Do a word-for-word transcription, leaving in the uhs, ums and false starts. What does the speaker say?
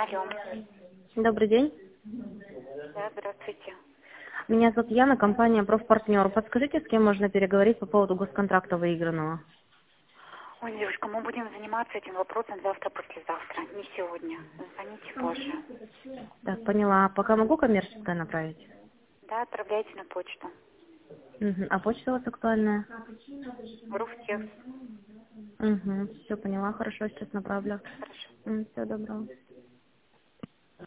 Алло. Добрый день. Да, здравствуйте. Меня зовут Яна, компания «Профпартнер». Подскажите, с кем можно переговорить по поводу госконтракта выигранного? Ой, девушка, мы будем заниматься этим вопросом завтра-послезавтра, не сегодня. Звоните позже. Так, поняла. Пока могу коммерческое направить? Да, отправляйте на почту. Угу. А почта у вас актуальная? Руфтекс. Угу. Все поняла, хорошо, сейчас направлю. Хорошо. Всего доброго.